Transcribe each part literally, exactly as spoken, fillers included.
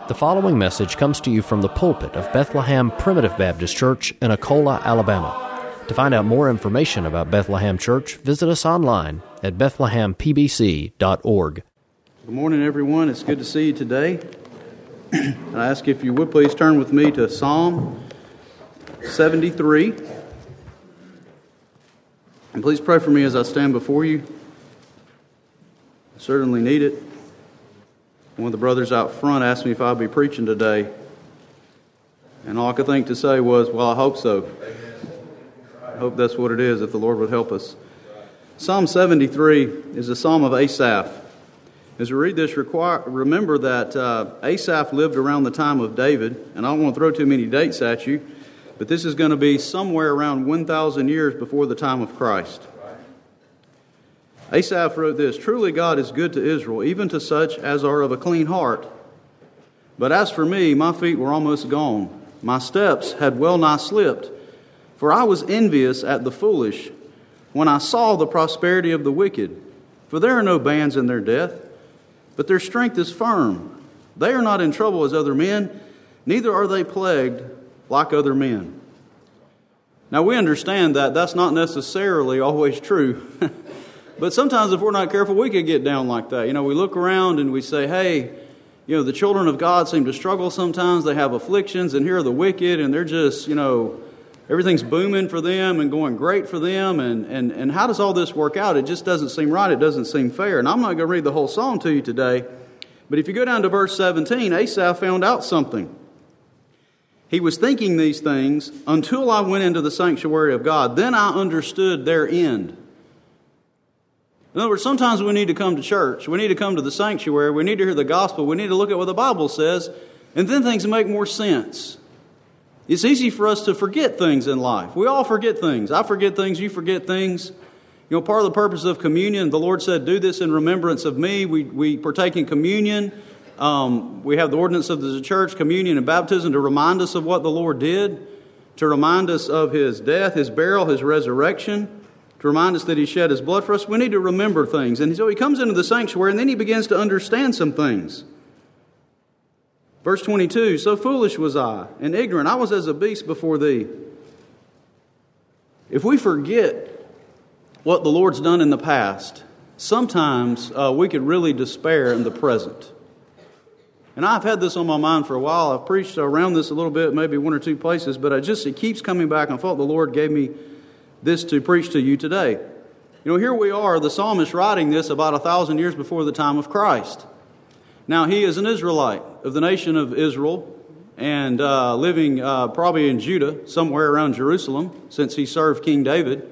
The following message comes to you from the pulpit of Bethlehem Primitive Baptist Church in Akola, Alabama. To find out more information about Bethlehem Church, visit us online at bethlehem p b c dot org. Good morning, everyone. It's good to see you today. I ask if you would please turn with me to Psalm seventy-three. And please pray for me as I stand before you. I certainly need it. One of the brothers out front asked me if I'd be preaching today. And all I could think to say was, well, I hope so. I hope that's what it is, if the Lord would help us. Psalm seventy-three is a psalm of Asaph. As we read this, require, remember that uh, Asaph lived around the time of David. And I don't want to throw too many dates at you, but this is going to be somewhere around one thousand years before the time of Christ. Asaph wrote this, "Truly God is good to Israel, even to such as are of a clean heart. But as for me, my feet were almost gone. My steps had well nigh slipped. For I was envious at the foolish when I saw the prosperity of the wicked. For there are no bands in their death, but their strength is firm. They are not in trouble as other men, neither are they plagued like other men." Now we understand that that's not necessarily always true. But sometimes if we're not careful, we could get down like that. You know, we look around and we say, hey, you know, the children of God seem to struggle sometimes. They have afflictions, and here are the wicked, and they're just, you know, everything's booming for them and going great for them. And, and, and how does all this work out? It just doesn't seem right. It doesn't seem fair. And I'm not going to read the whole psalm to you today. But if you go down to verse seventeen, Asaph found out something. He was thinking these things until I went into the sanctuary of God. Then I understood their end. In other words, sometimes we need to come to church. We need to come to the sanctuary. We need to hear the gospel. We need to look at what the Bible says. And then things make more sense. It's easy for us to forget things in life. We all forget things. I forget things. You forget things. You know, part of the purpose of communion, the Lord said, do this in remembrance of me. We, we partake in communion. Um, we have the ordinance of the church, communion and baptism, to remind us of what the Lord did, to remind us of His death, His burial, His resurrection, to remind us that He shed His blood for us. We need to remember things. And so he comes into the sanctuary, and then he begins to understand some things. Verse twenty-two, "So foolish was I, and ignorant. I was as a beast before thee." If we forget what the Lord's done in the past, sometimes uh, we could really despair in the present. And I've had this on my mind for a while. I've preached around this a little bit, maybe one or two places, but I just it keeps coming back. I thought the Lord gave me this to preach to you today. You know, here we are, the psalmist writing this about a thousand years before the time of Christ. Now, he is an Israelite of the nation of Israel and uh, living uh, probably in Judah, somewhere around Jerusalem, since he served King David.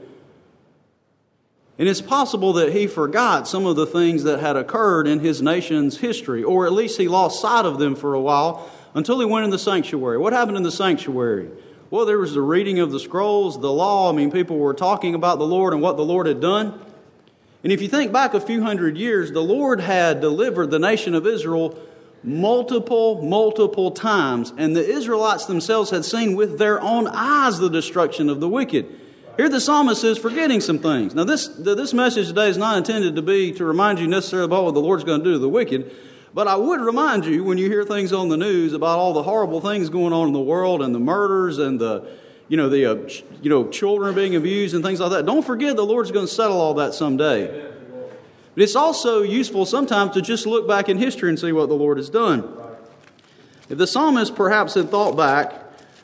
And it's possible that he forgot some of the things that had occurred in his nation's history, or at least he lost sight of them for a while until he went in the sanctuary. What happened in the sanctuary? Well, there was the reading of the scrolls, the law. I mean, people were talking about the Lord and what the Lord had done. And if you think back a few hundred years, the Lord had delivered the nation of Israel multiple, multiple times. And the Israelites themselves had seen with their own eyes the destruction of the wicked. Here the psalmist is forgetting some things. Now, this, this message today is not intended to be to remind you necessarily about what the Lord's going to do to the wicked. But I would remind you, when you hear things on the news about all the horrible things going on in the world and the murders and the, you know, the, uh, you know, children being abused and things like that, don't forget the Lord's going to settle all that someday. But it's also useful sometimes to just look back in history and see what the Lord has done. If the psalmist perhaps had thought back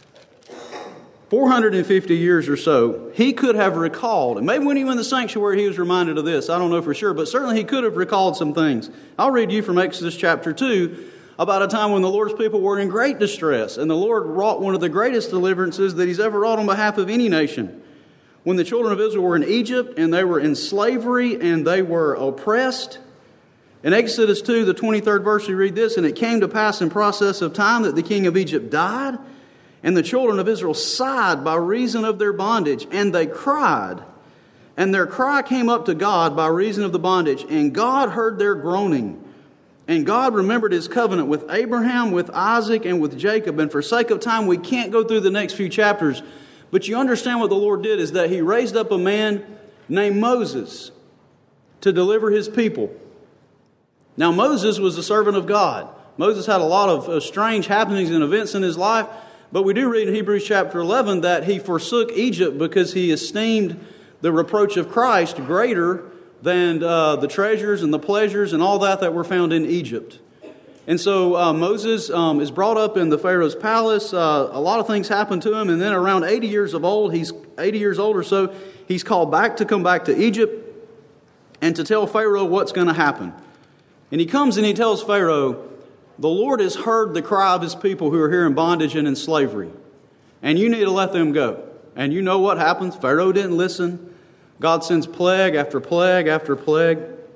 four hundred fifty years or so, he could have recalled, and maybe when he went in the sanctuary he was reminded of this, I don't know for sure, but certainly he could have recalled some things. I'll read you from Exodus chapter two about a time when the Lord's people were in great distress, and the Lord wrought one of the greatest deliverances that He's ever wrought on behalf of any nation. When the children of Israel were in Egypt, and they were in slavery, and they were oppressed. In Exodus two, the twenty-third verse, we read this, "And it came to pass in process of time that the king of Egypt died, and the children of Israel sighed by reason of their bondage, and they cried. And their cry came up to God by reason of the bondage, and God heard their groaning. And God remembered His covenant with Abraham, with Isaac, and with Jacob." And for sake of time, we can't go through the next few chapters. But you understand what the Lord did is that He raised up a man named Moses to deliver His people. Now, Moses was a servant of God. Moses had a lot of uh, strange happenings and events in his life, but we do read in Hebrews chapter eleven that he forsook Egypt because he esteemed the reproach of Christ greater than uh, the treasures and the pleasures and all that that were found in Egypt. And so uh, Moses um, is brought up in the Pharaoh's palace. Uh, a lot of things happen to him, and then around eighty years of old, he's eighty years old or so, he's called back to come back to Egypt and to tell Pharaoh what's going to happen. And he comes and he tells Pharaoh, the Lord has heard the cry of his people who are here in bondage and in slavery, and you need to let them go. And you know what happens? Pharaoh didn't listen. God sends plague after plague after plague.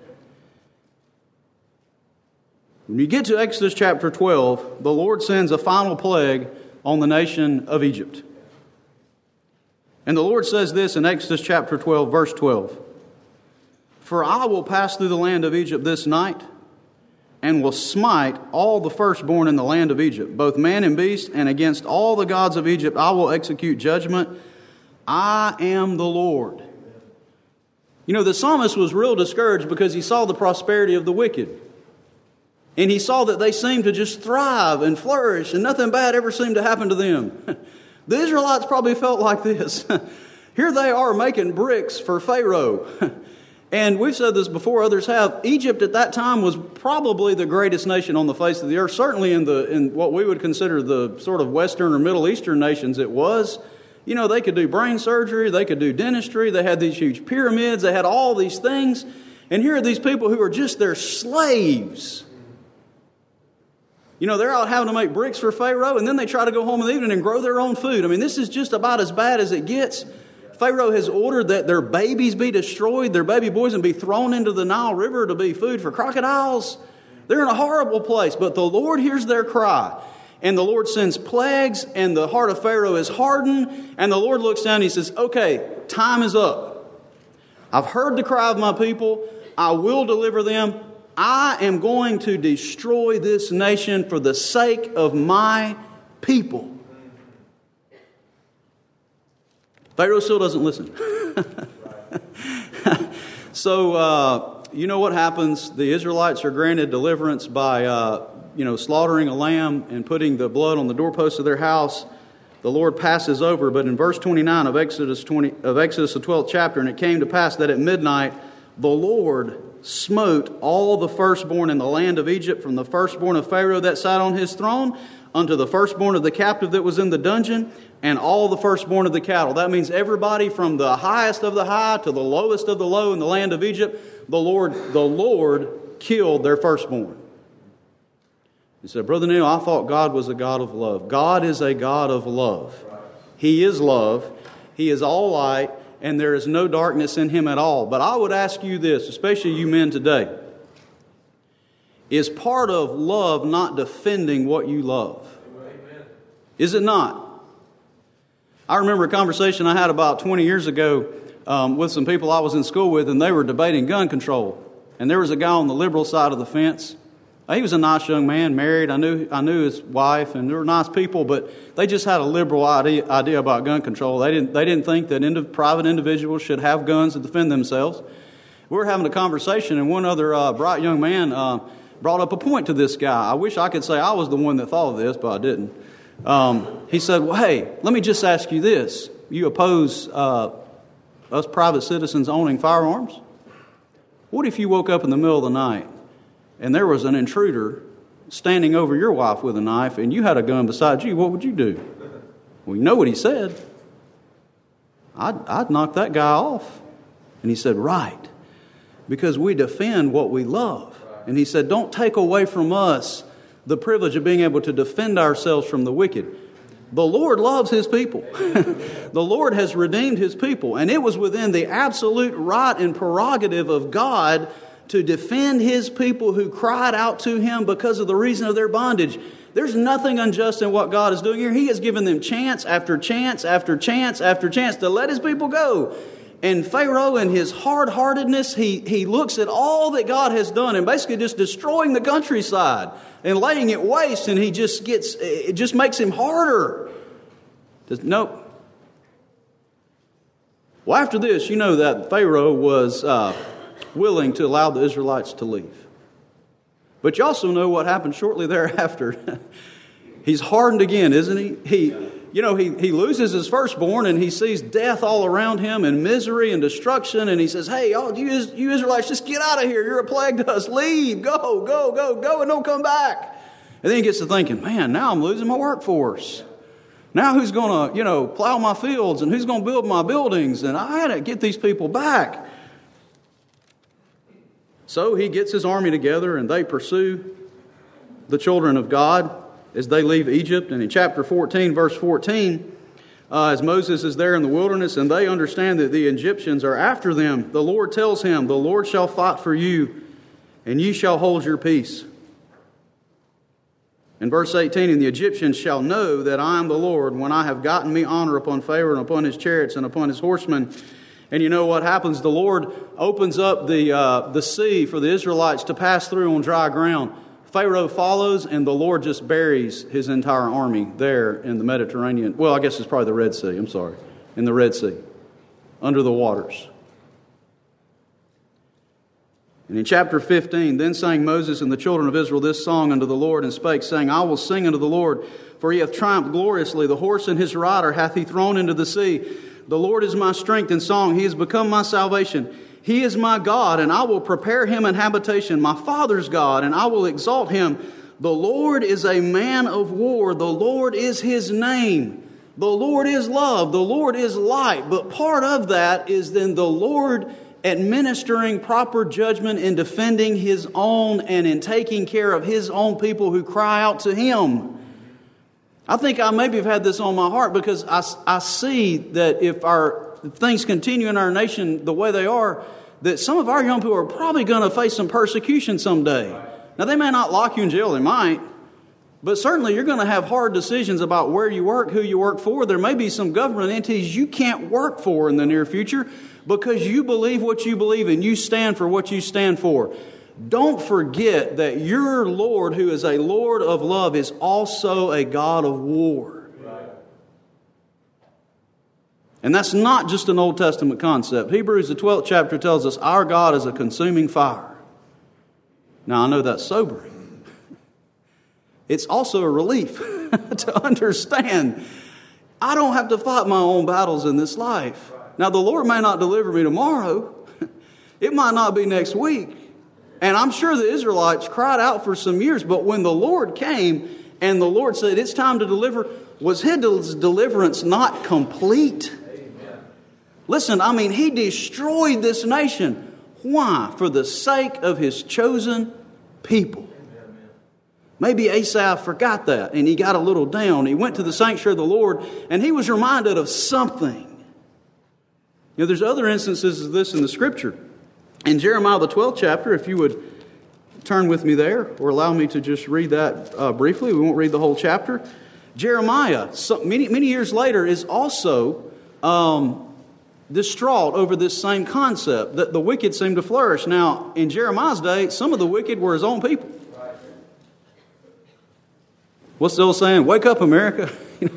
When you get to Exodus chapter twelve, the Lord sends a final plague on the nation of Egypt. And the Lord says this in Exodus chapter twelve, verse twelve. For I will pass through the land of Egypt this night, and will smite all the firstborn in the land of Egypt, both man and beast, and against all the gods of Egypt I will execute judgment. I am the Lord. You know, the psalmist was real discouraged because he saw the prosperity of the wicked. And he saw that they seemed to just thrive and flourish, and nothing bad ever seemed to happen to them. The Israelites probably felt like this. Here they are making bricks for Pharaoh. And we've said this before, others have. Egypt at that time was probably the greatest nation on the face of the earth. Certainly in the in what we would consider the sort of Western or Middle Eastern nations it was. You know, they could do brain surgery, they could do dentistry, they had these huge pyramids, they had all these things. And here are these people who are just their slaves. You know, they're out having to make bricks for Pharaoh, and then they try to go home in the evening and grow their own food. I mean, this is just about as bad as it gets. Pharaoh has ordered that their babies be destroyed, their baby boys, and be thrown into the Nile River to be food for crocodiles. They're in a horrible place, but the Lord hears their cry. And the Lord sends plagues, and the heart of Pharaoh is hardened. And the Lord looks down and he says, okay, time is up. I've heard the cry of my people. I will deliver them. I am going to destroy this nation for the sake of my people. Pharaoh still doesn't listen. So, uh, you know what happens? The Israelites are granted deliverance by, uh, you know, slaughtering a lamb and putting the blood on the doorpost of their house. The Lord passes over. But in verse twenty-nine of Exodus twenty of Exodus the twelfth chapter, and it came to pass that at midnight the Lord smote all the firstborn in the land of Egypt, from the firstborn of Pharaoh that sat on his throne unto the firstborn of the captive that was in the dungeon, and all the firstborn of the cattle. That means everybody from the highest of the high to the lowest of the low in the land of Egypt. The Lord, the Lord killed their firstborn. He said, Brother Neil, I thought God was a God of love. God is a God of love. He is love. He is all light, and there is no darkness in Him at all. But I would ask you this, especially you men today. Is part of love not defending what you love? Amen. Is it not? I remember a conversation I had about twenty years ago um, with some people I was in school with, and they were debating gun control. And there was a guy on the liberal side of the fence. He was a nice young man, married. I knew I knew his wife, and they were nice people, but they just had a liberal idea, idea about gun control. They didn't they didn't think that indiv- private individuals should have guns to defend themselves. We were having a conversation, and one other uh, bright young man uh, brought up a point to this guy. I wish I could say I was the one that thought of this, but I didn't. Um, he said, well, hey, let me just ask you this. You oppose uh, us private citizens owning firearms? What if you woke up in the middle of the night and there was an intruder standing over your wife with a knife and you had a gun beside you? What would you do? Well, you know what he said. I'd, I'd knock that guy off. And he said, right, because we defend what we love. And he said, don't take away from us the privilege of being able to defend ourselves from the wicked. The Lord loves His people. The Lord has redeemed His people. And it was within the absolute right and prerogative of God to defend His people who cried out to Him because of the reason of their bondage. There's nothing unjust in what God is doing here. He has given them chance after chance after chance after chance to let His people go. And Pharaoh, in his hard-heartedness, he, he looks at all that God has done and basically just destroying the countryside and laying it waste, and he just gets, it just makes him harder. Just, nope. Well, after this, you know that Pharaoh was uh, willing to allow the Israelites to leave. But you also know what happened shortly thereafter. He's hardened again, isn't he? He, you know, he, he loses his firstborn and he sees death all around him and misery and destruction. And he says, hey, y'all, you, you Israelites, just get out of here. You're a plague to us. Leave, go, go, go, go, and don't come back. And then he gets to thinking, man, now I'm losing my workforce. Now who's going to, you know, plow my fields and who's going to build my buildings? And I had to get these people back. So he gets his army together and they pursue the children of God as they leave Egypt. And in chapter fourteen, verse fourteen, uh, as Moses is there in the wilderness and they understand that the Egyptians are after them, the Lord tells him, the Lord shall fight for you and ye shall hold your peace. In verse eighteen, and the Egyptians shall know that I am the Lord when I have gotten me honor upon Pharaoh and upon his chariots and upon his horsemen. And you know what happens? The Lord opens up the uh, the sea for the Israelites to pass through on dry ground. Pharaoh follows, and the Lord just buries his entire army there in the Mediterranean. Well, I guess it's probably the Red Sea. I'm sorry. In the Red Sea. Under the waters. And in chapter fifteen, then sang Moses and the children of Israel this song unto the Lord, and spake, saying, I will sing unto the Lord, for he hath triumphed gloriously. The horse and his rider hath he thrown into the sea. The Lord is my strength and song. He has become my salvation. He is my God, and I will prepare him an habitation, my father's God, and I will exalt him. The Lord is a man of war. The Lord is his name. The Lord is love. The Lord is light. But part of that is then the Lord administering proper judgment in defending his own and in taking care of his own people who cry out to him. I think I maybe have had this on my heart because I, I see that if our if things continue in our nation the way they are, that some of our young people are probably going to face some persecution someday. Now, they may not lock you in jail, they might, but certainly you're going to have hard decisions about where you work, who you work for. There may be some government entities you can't work for in the near future because you believe what you believe and you stand for what you stand for. Don't forget that your Lord, who is a Lord of love, is also a God of war. Right. And that's not just an Old Testament concept. Hebrews, the twelfth chapter, tells us our God is a consuming fire. Now, I know that's sobering. It's also a relief to understand I don't have to fight my own battles in this life. Now, the Lord may not deliver me tomorrow. It might not be next week. And I'm sure the Israelites cried out for some years, but when the Lord came and the Lord said, it's time to deliver, was his deliverance not complete? Amen. Listen, I mean, he destroyed this nation. Why? For the sake of his chosen people. Amen. Maybe Asaph forgot that and he got a little down. He went to the sanctuary of the Lord and he was reminded of something. You know, there's other instances of this in the Scripture. In Jeremiah, the twelfth chapter, if you would turn with me there, or allow me to just read that uh, briefly. We won't read the whole chapter. Jeremiah, so many, many years later, is also um, distraught over this same concept, that the wicked seem to flourish. Now, in Jeremiah's day, some of the wicked were his own people. What's the old saying? Wake up, America.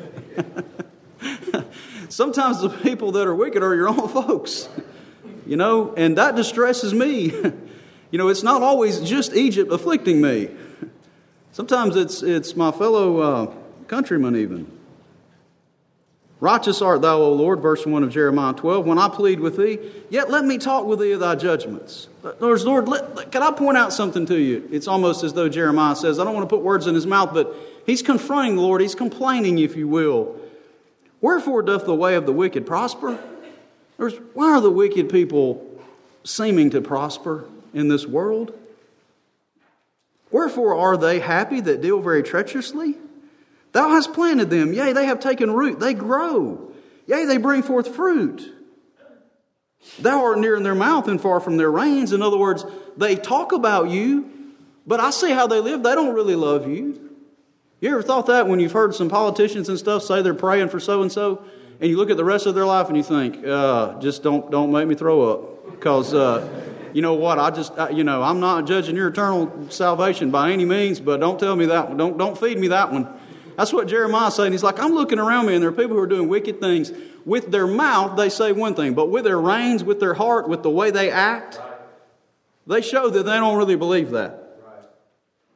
Sometimes the people that are wicked are your own folks. You know, and that distresses me. You know, it's not always just Egypt afflicting me. Sometimes it's it's my fellow uh, countrymen even. Righteous art thou, O Lord, verse one of Jeremiah twelve, when I plead with thee, yet let me talk with thee of thy judgments. Lord, Lord, let, can I point out something to you? It's almost as though Jeremiah says, I don't want to put words in his mouth, but he's confronting the Lord. He's complaining, if you will. Wherefore doth the way of the wicked prosper? Why are the wicked people seeming to prosper in this world? Wherefore are they happy that deal very treacherously? Thou hast planted them, yea, they have taken root, they grow, yea, they bring forth fruit. Thou art near in their mouth and far from their reins. In other words, they talk about you, but I see how they live, they don't really love you. You ever thought that when you've heard some politicians and stuff say they're praying for so-and-so? And you look at the rest of their life and you think, uh, just don't don't make me throw up. Because, uh, you know what, I just, I, you know, I'm not judging your eternal salvation by any means, but don't tell me that one. Don't, don't feed me that one. That's what Jeremiah's saying. He's like, I'm looking around me and there are people who are doing wicked things. With their mouth, they say one thing, but with their reins, with their heart, with the way they act, they show that they don't really believe that.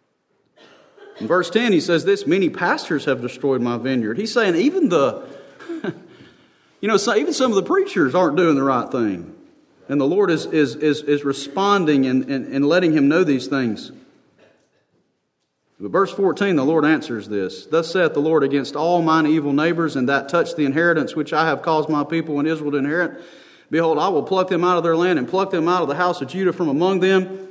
In verse ten, he says this, many pastors have destroyed my vineyard. He's saying even the, you know, so even some of the preachers aren't doing the right thing. And the Lord is is is, is responding and, and, and letting him know these things. But verse fourteen, the Lord answers this. Thus saith the Lord against all mine evil neighbors, and that touch the inheritance which I have caused my people in Israel to inherit. Behold, I will pluck them out of their land and pluck them out of the house of Judah from among them.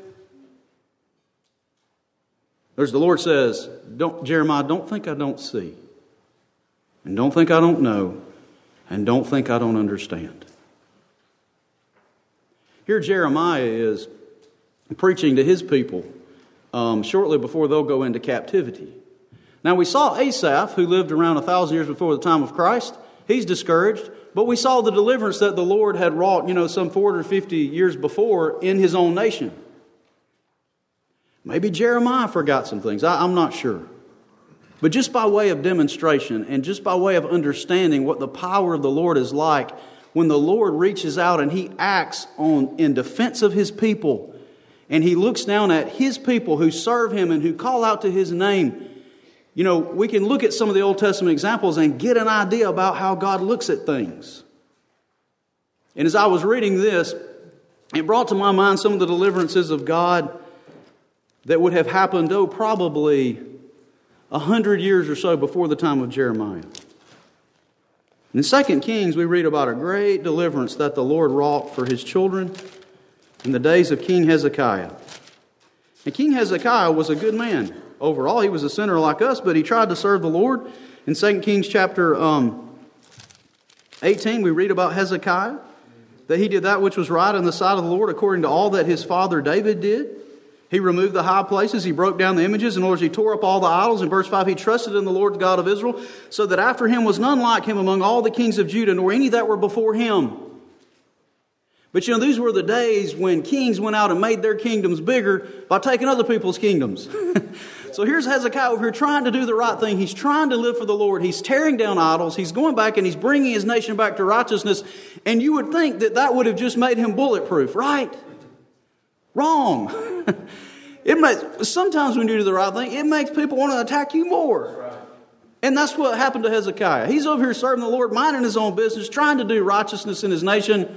There's the Lord says, don't, Jeremiah, don't think I don't see. And don't think I don't know. And don't think I don't understand. Here Jeremiah is preaching to his people um, shortly before they'll go into captivity. Now we saw Asaph, who lived around a thousand years before the time of Christ. He's discouraged. But we saw the deliverance that the Lord had wrought, you know, some four hundred fifty years before in his own nation. Maybe Jeremiah forgot some things. I, I'm not sure. But just by way of demonstration and just by way of understanding what the power of the Lord is like, when the Lord reaches out and he acts on in defense of his people, and he looks down at his people who serve him and who call out to his name, you know, we can look at some of the Old Testament examples and get an idea about how God looks at things. And as I was reading this, it brought to my mind some of the deliverances of God that would have happened, oh, probably a hundred years or so before the time of Jeremiah. In Second Kings, we read about a great deliverance that the Lord wrought for his children in the days of King Hezekiah. And King Hezekiah was a good man. Overall, he was a sinner like us, but he tried to serve the Lord. In Second Kings chapter um, eighteen, we read about Hezekiah, that he did that which was right in the sight of the Lord according to all that his father David did. He removed the high places, he broke down the images, in order he tore up all the idols. In verse five, he trusted in the Lord God of Israel, so that after him was none like him among all the kings of Judah, nor any that were before him. But you know, these were the days when kings went out and made their kingdoms bigger by taking other people's kingdoms. So here's Hezekiah over here trying to do the right thing. He's trying to live for the Lord. He's tearing down idols. He's going back and he's bringing his nation back to righteousness. And you would think that that would have just made him bulletproof, right? Wrong. It makes, sometimes when you do the right thing, it makes people want to attack you more. And that's what happened to Hezekiah. He's over here serving the Lord, minding his own business, trying to do righteousness in his nation.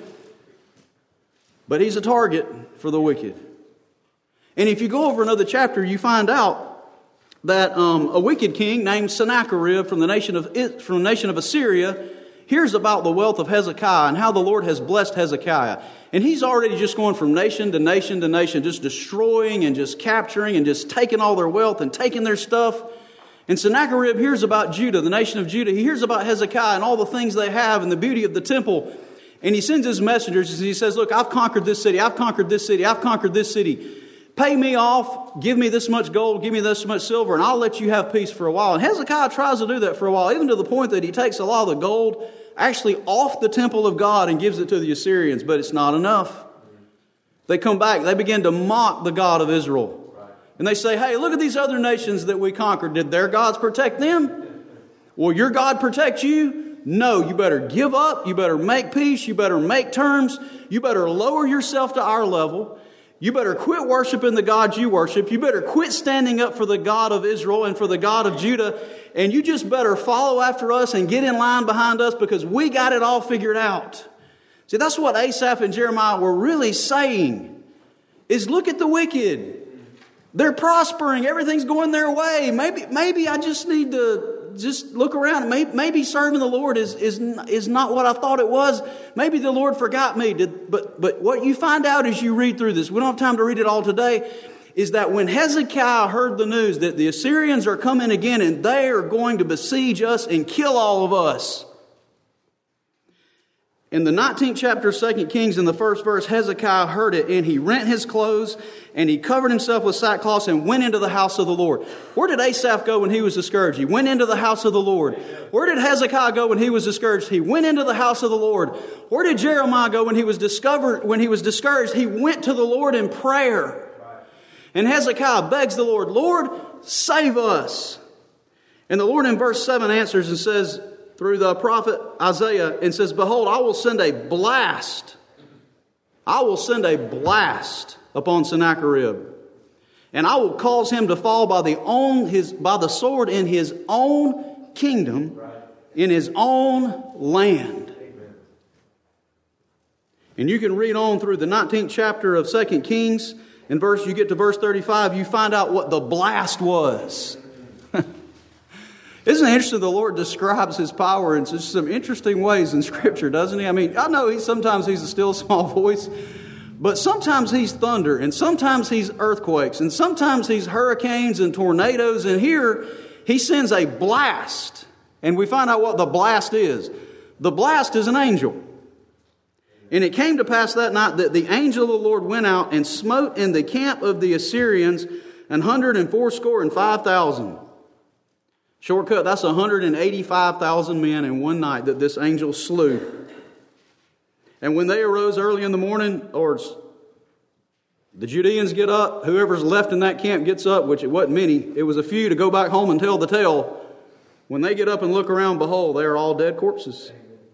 But he's a target for the wicked. And if you go over another chapter, you find out that um, a wicked king named Sennacherib from the nation of from the nation of Assyria hears about the wealth of Hezekiah and how the Lord has blessed Hezekiah. And he's already just going from nation to nation to nation, just destroying and just capturing and just taking all their wealth and taking their stuff. And Sennacherib hears about Judah, the nation of Judah. He hears about Hezekiah and all the things they have and the beauty of the temple. And he sends his messengers and he says, look, I've conquered this city. I've conquered this city. I've conquered this city. Pay me off. Give me this much gold. Give me this much silver. And I'll let you have peace for a while. And Hezekiah tries to do that for a while, even to the point that he takes a lot of the gold actually off the temple of God and gives it to the Assyrians. But it's not enough. They come back. They begin to mock the God of Israel. And they say, hey, look at these other nations that we conquered. Did their gods protect them? Will your God protect you? No, you better give up. You better make peace. You better make terms. You better lower yourself to our level. You better quit worshiping the gods you worship. You better quit standing up for the God of Israel and for the God of Judah. And you just better follow after us and get in line behind us because we got it all figured out. See, that's what Asaph and Jeremiah were really saying, is look at the wicked. They're prospering. Everything's going their way. Maybe, maybe I just need to just look around. Maybe, maybe serving the Lord is, is, is not what I thought it was. Maybe the Lord forgot me. Did, but, but what you find out as you read through this, we don't have time to read it all today, is that when Hezekiah heard the news that the Assyrians are coming again and they are going to besiege us and kill all of us. In the nineteenth chapter of Second Kings, in the first verse, Hezekiah heard it, and he rent his clothes, and he covered himself with sackcloth, and went into the house of the Lord. Where did Asaph go when he was discouraged? He went into the house of the Lord. Where did Hezekiah go when he was discouraged? He went into the house of the Lord. Where did Jeremiah go when he was discovered? When he was discouraged, he went to the Lord in prayer. And Hezekiah begs the Lord, Lord, save us. And the Lord in verse seven answers and says, through the prophet Isaiah, and says, behold, I will send a blast. I will send a blast upon Sennacherib. And I will cause him to fall by the own his by the sword in his own kingdom, in his own land. Amen. And you can read on through the nineteenth chapter of Second Kings. In verse, you get to verse thirty-five, you find out what the blast was. Isn't it interesting? The Lord describes His power in just some interesting ways in Scripture, doesn't He? I mean, I know he, sometimes He's a still small voice, but sometimes He's thunder, and sometimes He's earthquakes, and sometimes He's hurricanes and tornadoes, and here He sends a blast, and we find out what the blast is. The blast is an angel. And it came to pass that night that the angel of the Lord went out and smote in the camp of the Assyrians an hundred and fourscore and five thousand. Shortcut, that's one hundred eighty-five thousand men in one night that this angel slew. And when they arose early in the morning, or the Judeans get up, whoever's left in that camp gets up, which it wasn't many, it was a few to go back home and tell the tale. When they get up and look around, behold, they are all dead corpses.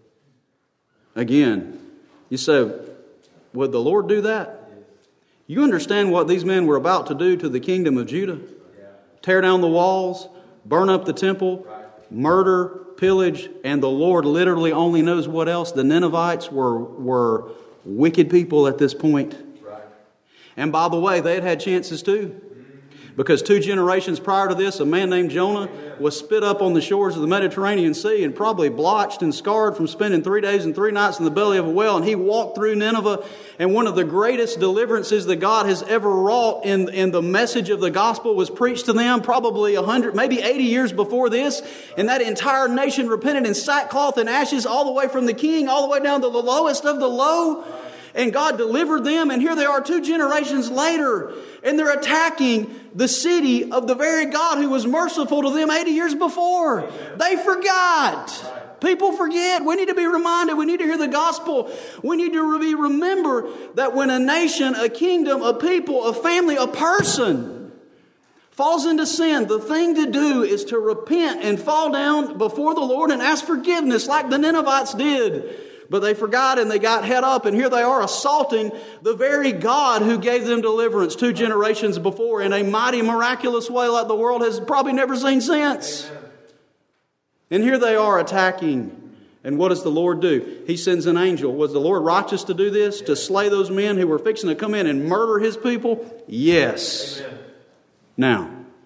Again, you say, would the Lord do that? You understand what these men were about to do to the kingdom of Judah? Tear down the walls, burn up the temple, murder, pillage, and the Lord literally only knows what else. The Ninevites were, were wicked people at this point. And by the way, they had had chances too. Because two generations prior to this, a man named Jonah was spit up on the shores of the Mediterranean Sea and probably blotched and scarred from spending three days and three nights in the belly of a whale. And he walked through Nineveh. And one of the greatest deliverances that God has ever wrought in, in the message of the gospel was preached to them probably one hundred, maybe eighty years before this. And that entire nation repented in sackcloth and ashes, all the way from the king, all the way down to the lowest of the low. And God delivered them, and here they are two generations later, and they're attacking the city of the very God who was merciful to them eighty years before. Amen. They forgot. Right. People forget. We need to be reminded. We need to hear the gospel. We need to be remember that when a nation, a kingdom, a people, a family, a person falls into sin, the thing to do is to repent and fall down before the Lord and ask forgiveness like the Ninevites did. But they forgot and they got head up, and here they are assaulting the very God who gave them deliverance two generations before in a mighty, miraculous way like the world has probably never seen since. Amen. And here they are attacking. And what does the Lord do? He sends an angel. Was the Lord righteous to do this? To slay those men who were fixing to come in and murder His people? Yes. Amen. Now,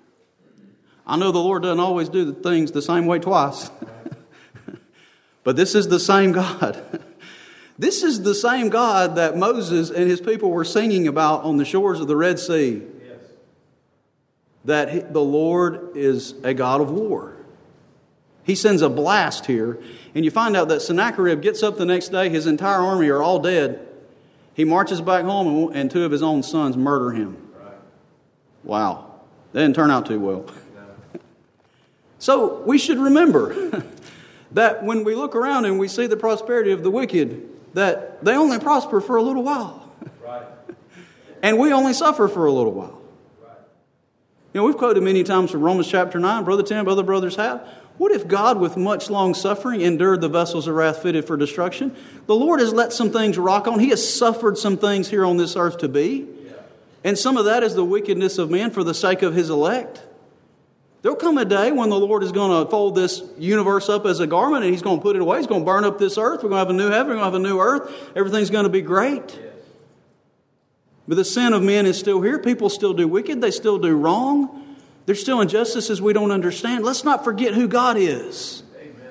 I know the Lord doesn't always do the things the same way twice. But this is the same God. This is the same God that Moses and his people were singing about on the shores of the Red Sea. Yes. That he, the Lord is a God of war. He sends a blast here. And you find out that Sennacherib gets up the next day. His entire army are all dead. He marches back home and, and two of his own sons murder him. Right. Wow. That didn't turn out too well. No. So we should remember that when we look around and we see the prosperity of the wicked, that they only prosper for a little while. Right. And we only suffer for a little while. Right. You know, we've quoted many times from Romans chapter nine, Brother Tim, other brothers have. What if God, with much long suffering, endured the vessels of wrath fitted for destruction? The Lord has let some things rock on. He has suffered some things here on this earth to be. Yeah. And some of that is the wickedness of man for the sake of His elect. There'll come a day when the Lord is going to fold this universe up as a garment and He's going to put it away. He's going to burn up this earth. We're going to have a new heaven. We're going to have a new earth. Everything's going to be great. Yes. But the sin of men is still here. People still do wicked. They still do wrong. There's still injustices we don't understand. Let's not forget who God is. Amen.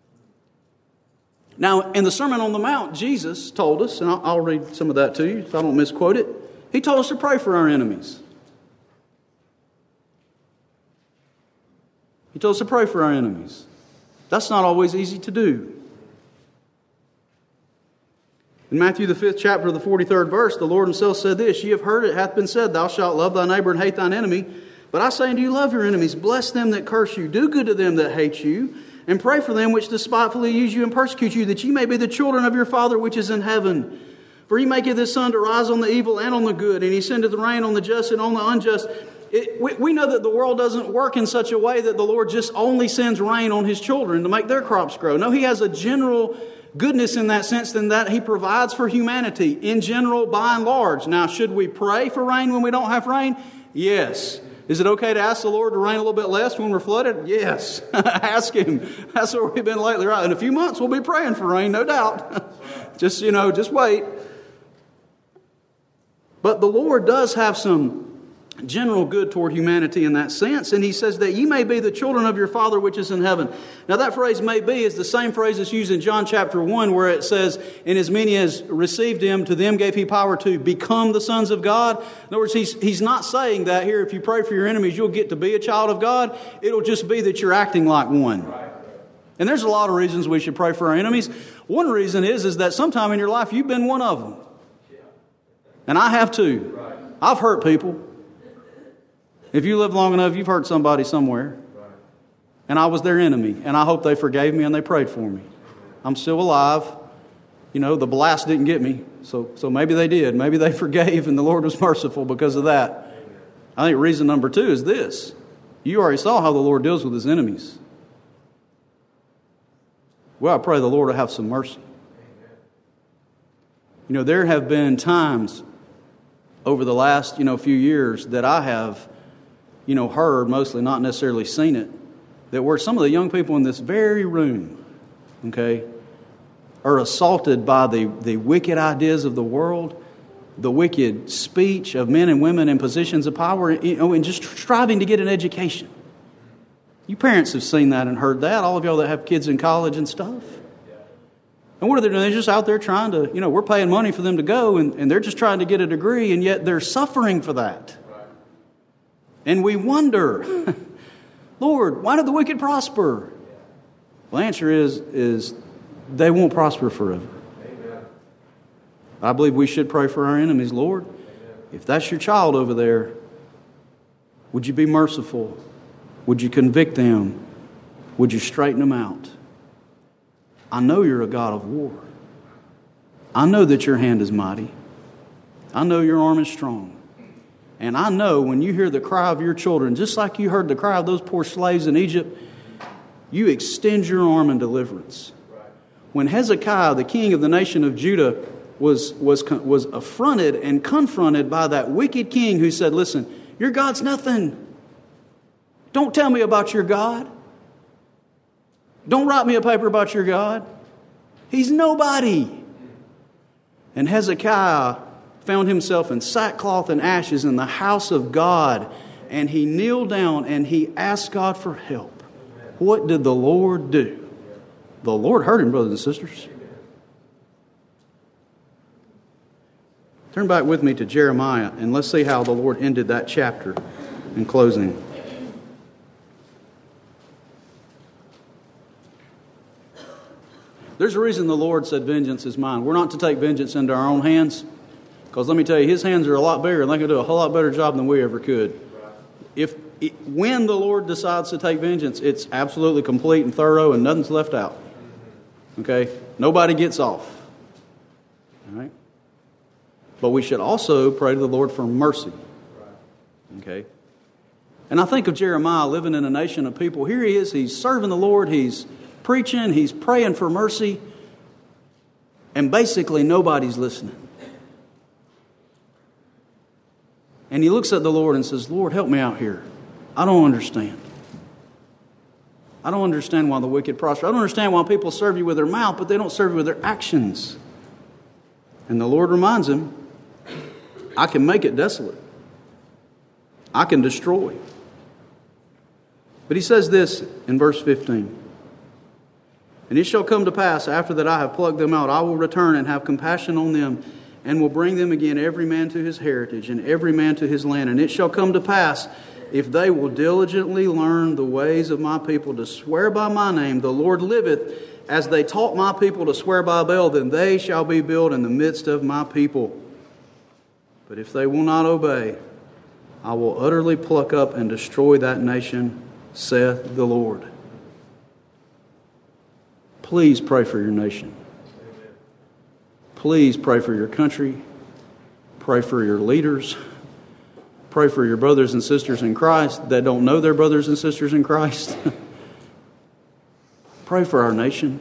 Now, in the Sermon on the Mount, Jesus told us, and I'll, I'll read some of that to you if I don't misquote it. He told us to pray for our enemies. He told us to pray for our enemies. That's not always easy to do. In Matthew the fifth chapter, the forty-third verse, the Lord Himself said this, "Ye have heard it hath been said, Thou shalt love thy neighbor and hate thine enemy. But I say unto you, love your enemies, bless them that curse you, do good to them that hate you, and pray for them which despitefully use you and persecute you, that ye may be the children of your Father which is in heaven. For He maketh His sun to rise on the evil and on the good, and He sendeth rain on the just and on the unjust." It, we, we know that the world doesn't work in such a way that the Lord just only sends rain on His children to make their crops grow. No, He has a general goodness in that sense, than that He provides for humanity in general, by and large. Now, should we pray for rain when we don't have rain? Yes. Is it okay to ask the Lord to rain a little bit less when we're flooded? Yes. Ask Him. That's where we've been lately. Right. In a few months, we'll be praying for rain, no doubt. Just, you know, just wait. But the Lord does have some general good toward humanity in that sense. And He says that ye may be the children of your Father which is in heaven. Now that phrase may be is the same phrase that's used in John chapter one, where it says, and as many as received Him, to them gave He power to become the sons of God. In other words, He's, he's not saying that here, if you pray for your enemies, you'll get to be a child of God. It'll just be that you're acting like one. And there's a lot of reasons we should pray for our enemies. One reason is, is that sometime in your life you've been one of them. And I have too. I've hurt people. If you live long enough, you've hurt somebody somewhere. And I was their enemy. And I hope they forgave me and they prayed for me. I'm still alive. You know, the blast didn't get me. So, so maybe they did. Maybe they forgave and the Lord was merciful because of that. I think reason number two is this. You already saw how the Lord deals with His enemies. Well, I pray the Lord will have some mercy. You know, there have been times over the last, you know, few years that I have, you know, heard, mostly not necessarily seen it, that where some of the young people in this very room, okay, are assaulted by the, the wicked ideas of the world, the wicked speech of men and women in positions of power, you know, and just striving to get an education. You parents have seen that and heard that, all of y'all that have kids in college and stuff. And what are they doing? They're just out there trying to, you know, we're paying money for them to go, and, and they're just trying to get a degree, and yet they're suffering for that. And we wonder, Lord, why did the wicked prosper? Well, the answer is, is they won't prosper forever. Amen. I believe we should pray for our enemies. Lord, Amen. If that's your child over there, would you be merciful? Would you convict them? Would you straighten them out? I know you're a God of war. I know that your hand is mighty. I know your arm is strong. And I know when you hear the cry of your children, just like you heard the cry of those poor slaves in Egypt, you extend your arm in deliverance. When Hezekiah, the king of the nation of Judah, was, was, was affronted and confronted by that wicked king who said, listen, your God's nothing. Don't tell me about your God. Don't write me a paper about your God. He's nobody. And Hezekiah found himself in sackcloth and ashes in the house of God. And he kneeled down and he asked God for help. What did the Lord do? The Lord heard him, brothers and sisters. Turn back with me to Jeremiah and let's see how the Lord ended that chapter in closing. There's a reason the Lord said vengeance is mine. We're not to take vengeance into our own hands. Because let me tell you, His hands are a lot bigger and they can do a whole lot better job than we ever could. If it, when the Lord decides to take vengeance, it's absolutely complete and thorough and nothing's left out. Okay? Nobody gets off. All right? But we should also pray to the Lord for mercy. Okay? And I think of Jeremiah living in a nation of people. Here he is. He's serving the Lord. He's preaching, he's praying for mercy, and basically nobody's listening. And he looks at the Lord and says, Lord, help me out here. I don't understand. I don't understand why the wicked prosper. I don't understand why people serve you with their mouth, but they don't serve you with their actions. And the Lord reminds him, I can make it desolate. I can destroy. But he says this in verse fifteen. And it shall come to pass, after that I have plucked them out, I will return and have compassion on them, and will bring them again, every man to his heritage, and every man to his land. And it shall come to pass, if they will diligently learn the ways of my people to swear by my name, the Lord liveth, as they taught my people to swear by Baal, then they shall be built in the midst of my people. But if they will not obey, I will utterly pluck up and destroy that nation, saith the Lord. Please pray for your nation. Please pray for your country. Pray for your leaders. Pray for your brothers and sisters in Christ that don't know their brothers and sisters in Christ. Pray for our nation.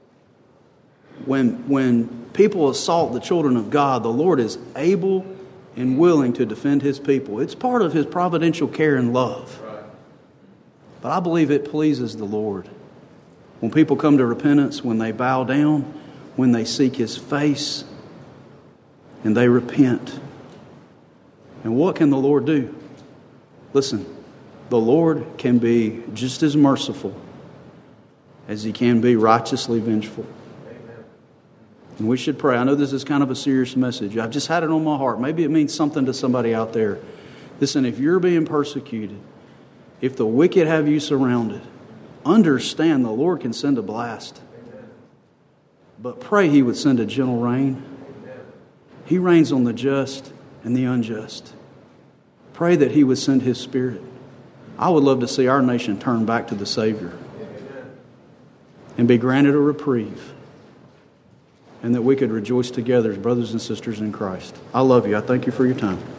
When, when people assault the children of God, the Lord is able and willing to defend His people. It's part of His providential care and love. But I believe it pleases the Lord when people come to repentance, when they bow down, when they seek His face, and they repent. And what can the Lord do? Listen, the Lord can be just as merciful as He can be righteously vengeful. Amen. And we should pray. I know this is kind of a serious message. I've just had it on my heart. Maybe it means something to somebody out there. Listen, if you're being persecuted, if the wicked have you surrounded, understand the Lord can send a blast. Amen. But pray He would send a gentle rain. Amen. He rains on the just and the unjust. Pray that He would send His Spirit. I would love to see our nation turn back to the Savior and be granted a reprieve, and that we could rejoice together as brothers and sisters in Christ. I love you. I thank you for your time.